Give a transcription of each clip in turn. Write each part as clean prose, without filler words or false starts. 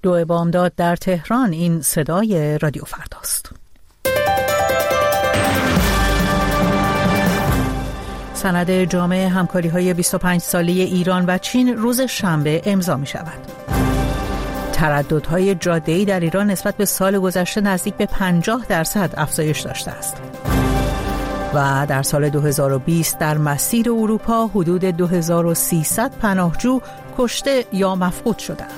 2 بامداد در تهران. این صدای رادیو فرداست. سند جامع همکاری‌های 25 ساله ایران و چین روز شنبه امضا می‌شود. ترددهای جاده‌ای در ایران نسبت به سال گذشته نزدیک به 50% افزایش داشته است. و در سال 2020 در مسیر اروپا حدود 2300 پناهجو کشته یا مفقود شدند.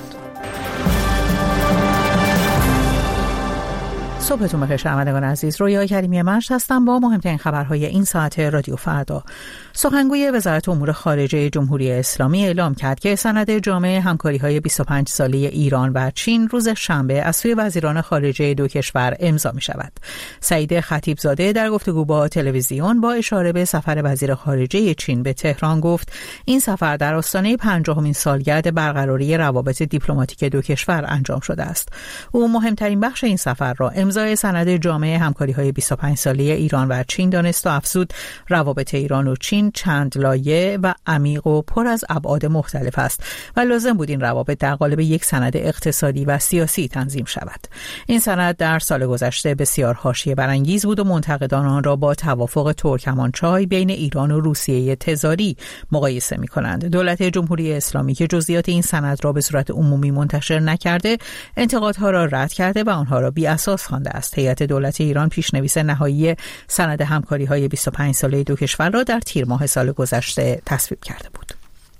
صبحتون بخیر شنوندگان عزیز، رویا کریمی منش هستم با مهمترین خبرهای این ساعت رادیو فردا. سخنگوی وزارت امور خارجه جمهوری اسلامی اعلام کرد که سند جامع همکاری‌های 25 ساله ایران و چین روز شنبه از سوی وزیران خارجه دو کشور امضا می‌شود. سعید خطیبزاده در گفتگو با تلویزیون با اشاره به سفر وزیر خارجه چین به تهران گفت این سفر در آستانه 50مین سالگرد برقراری روابط دیپلماتیک دو کشور انجام شده است. او مهمترین بخش این سفر را امضای سند جامع همکاری‌های 25 ساله ایران و چین دانست و افزود روابط ایران و چین چند لایه و عمیق و پر از ابعاد مختلف است و لازم بود این روابط در قالب یک سند اقتصادی و سیاسی تنظیم شود. این سند در سال گذشته بسیار حاشیه برانگیز بود و منتقدان آن را با توافق ترکمانچای بین ایران و روسیه تزاری مقایسه می‌کنند. دولت جمهوری اسلامی که جزئیات این سند را به صورت عمومی منتشر نکرده، انتقادها را رد کرده و آنها را بی‌اساس خوانده است. هیئت دولت ایران پیشنویس نهایی سند همکاری‌های 25 ساله دو کشور را در تیر ماه سال گذشته تصویب کرده بود.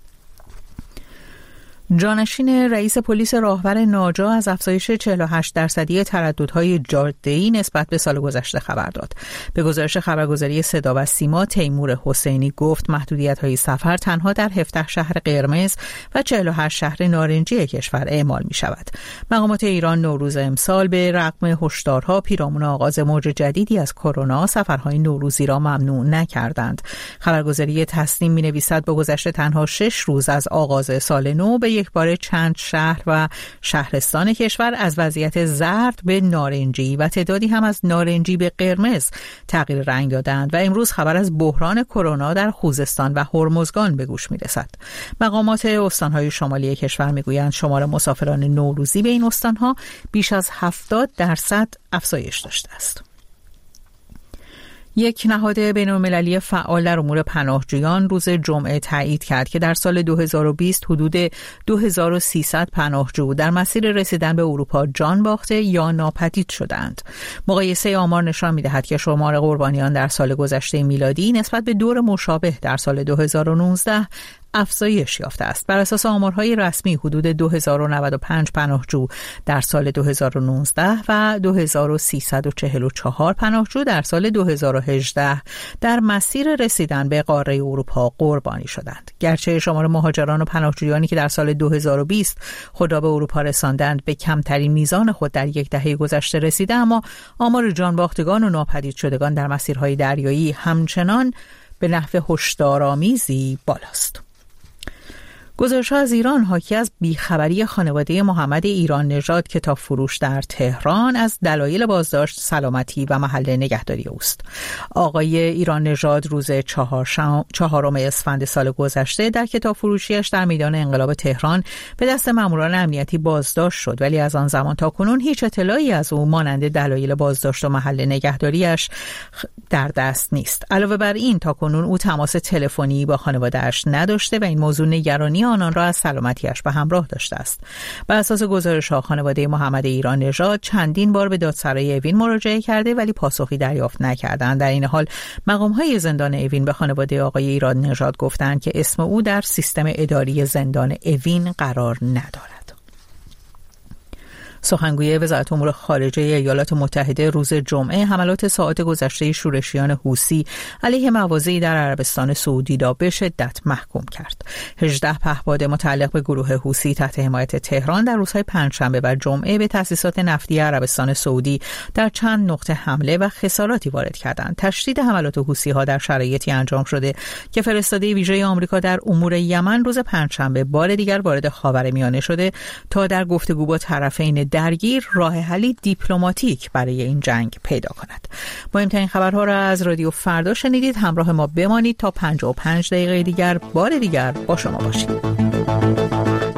جانشین رئیس پلیس راهور ناجا از افزایش 48% ترددهای جاده‌ای نسبت به سال گذشته خبر داد. به گزارش خبرگزاری صدا و سیما، تیمور حسینی گفت محدودیت‌های سفر تنها در 17 شهر قرمز و 48 شهر نارنجی کشور اعمال می‌شود. مقامات ایران نوروز امسال به رغم هشدارها پیرامون آغاز موج جدیدی از کرونا سفرهای نوروزی را ممنوع نکردند. خبرگزاری تسنیم می‌نویسد با گذشت تنها 6 روز از آغاز سال نو به یک بار چند شهر و شهرستان کشور از وضعیت زرد به نارنجی و تعدادی هم از نارنجی به قرمز تغییر رنگ دادند و امروز خبر از بحران کرونا در خوزستان و هرمزگان به گوش می‌رسد. مقامات استان‌های شمالی کشور می‌گویند شمار مسافران نوروزی به این استان‌ها بیش از 70% افزایش داشته است. یک نهاد بین‌المللی فعال در امور پناهجویان روز جمعه تایید کرد که در سال 2020 حدود 2300 پناهجو در مسیر رسیدن به اروپا جان باخته یا ناپدید شدند. مقایسه آمار نشان می‌دهد که شمار قربانیان در سال گذشته میلادی نسبت به دور مشابه در سال 2019 افزایش یافته است. بر اساس آمارهای رسمی حدود 2095 پناهجو در سال 2019 و 2344 پناهجو در سال 2018 در مسیر رسیدن به قاره اروپا قربانی شدند. گرچه شمار مهاجران و پناهجویانی که در سال 2020 خود را به اروپا رساندند به کمترین میزان خود در یک دهه گذشته رسیده، اما آمار جانباختگان و ناپدید شدگان در مسیرهای دریایی همچنان به نحو هشدارآمیزی بالاست. گزارش‌ها از ایران حاکی از بیخبری خانواده محمد ایران نژاد کتاب فروش در تهران از دلایل بازداشت، سلامتی و محل نگهداری اوست. آقای ایران نژاد روز 4 اسفند سال گذشته در کتاب فروشیش در میدان انقلاب تهران به دست ماموران امنیتی بازداشت شد، ولی از آن زمان تا کنون هیچ اطلاعی از او مانند دلایل بازداشت و محل نگهداریش در دست نیست. علاوه بر این تا کنون او تماس تلفنی با خانواده‌اش نداشته و این موضوع نگرانی آنان را از سلامتیش به همراه داشته است. بر اساس گزارش‌ها خانواده محمد ایران نژاد چندین بار به دادسرای اوین مراجعه کرده ولی پاسخی دریافت نکردند. در این حال مقام‌های زندان اوین به خانواده آقای ایران نژاد گفتند که اسم او در سیستم اداری زندان اوین قرار ندارد. سخنگوی وزارت امور خارجه ایالات متحده روز جمعه حملات ساعات گذشته شورشیان حوثی علیه مواضعی در عربستان سعودی را به شدت محکوم کرد. 18 پهپاد متعلق به گروه حوثی تحت حمایت تهران در روزهای پنجشنبه و جمعه به تأسیسات نفتی عربستان سعودی در چند نقطه حمله و خساراتی وارد کردند. تشدید حملات حوثی‌ها در شرایطی انجام شده که فرستاده ویژه آمریکا در امور یمن روز پنجشنبه بار دیگر وارد خاورمیانه شده تا در گفتگو با طرفین درگیر راه حلی دیپلماتیک برای این جنگ پیدا کند. مهمترین خبرها را از رادیو فردا شنیدید. همراه ما بمانید تا 55 دقیقه دیگر بار دیگر با شما باشیم.